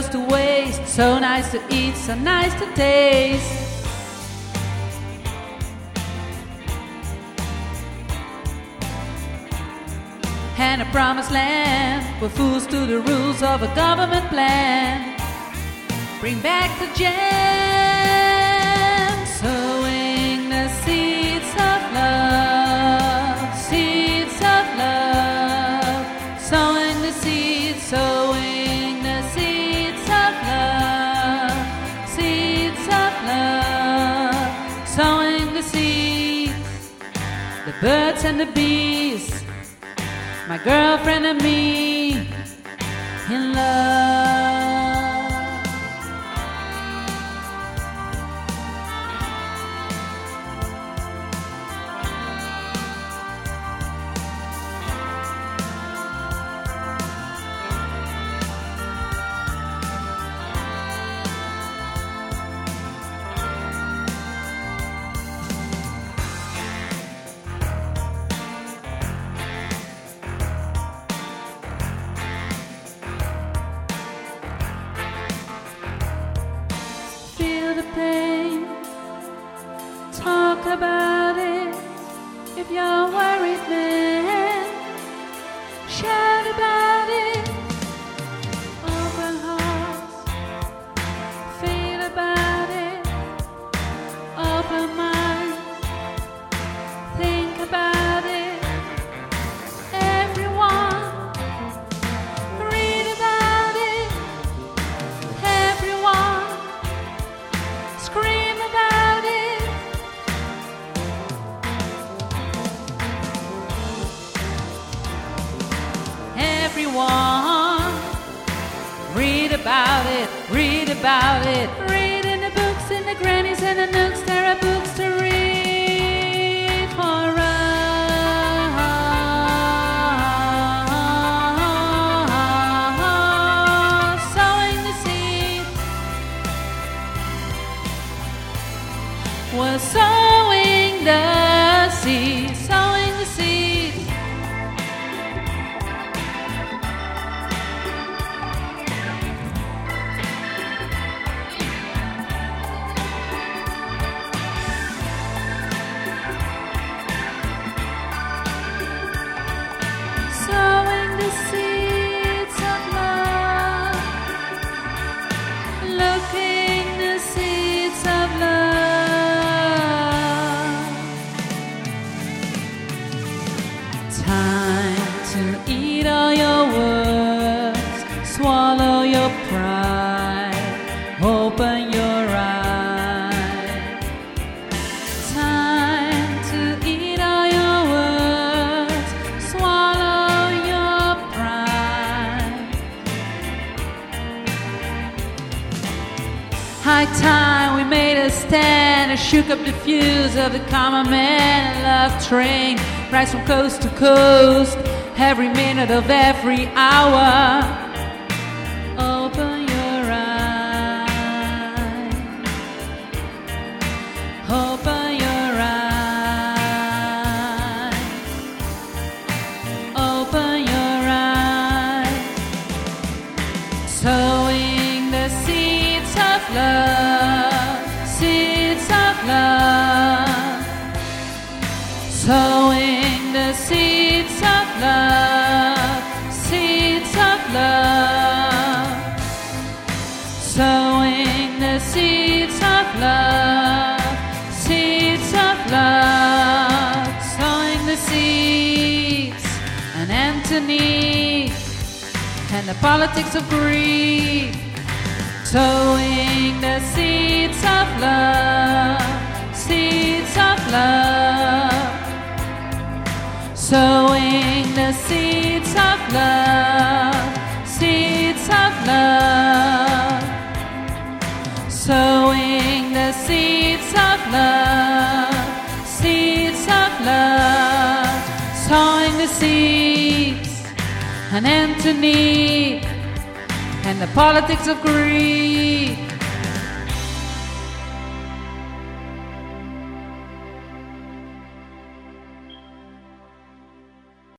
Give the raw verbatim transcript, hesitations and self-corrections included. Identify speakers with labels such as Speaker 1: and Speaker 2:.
Speaker 1: goes to waste. So nice to eat, so nice to taste. And a promised land where fools to the rules of a government plan. Bring back the jam, sowing the seeds of love, seeds of love, sowing the seeds, sowing the seeds of love, seeds of love, sowing the seeds, the birds and the bees, my girlfriend and me in love. The pain, talk about it. If you're worried, man, shout about it. Open hearts, feel about it. Open mind, think about it. Everyone, read about it. Everyone, scream about it. Everyone, read about it, read about it. Read in the books, in the grannies and the nooks. There are books to read for us. Sowing the seed, we're sowing the seed, sowing the seed. Sowing the seeds of love, looking the seeds of love. Time to eat all your words, swallow your pride, open your eyes. Time to eat all your words, swallow your pride. High time we made a stand and shook up the fuse of the common man and love train. Rise from coast to coast, every minute of every hour. Open your eyes, open your eyes, open your eyes. Sowing the seeds of love, seeds of love, sowing the seeds of love, seeds of love, sowing the seeds of love, seeds of love, sowing the seeds. And Anthony and the politics of greed, sowing the seeds of love, seeds of love, sowing the seeds of love, seeds of love, sowing the seeds of love, seeds of love, sowing the seeds. And Anthony and the politics of greed,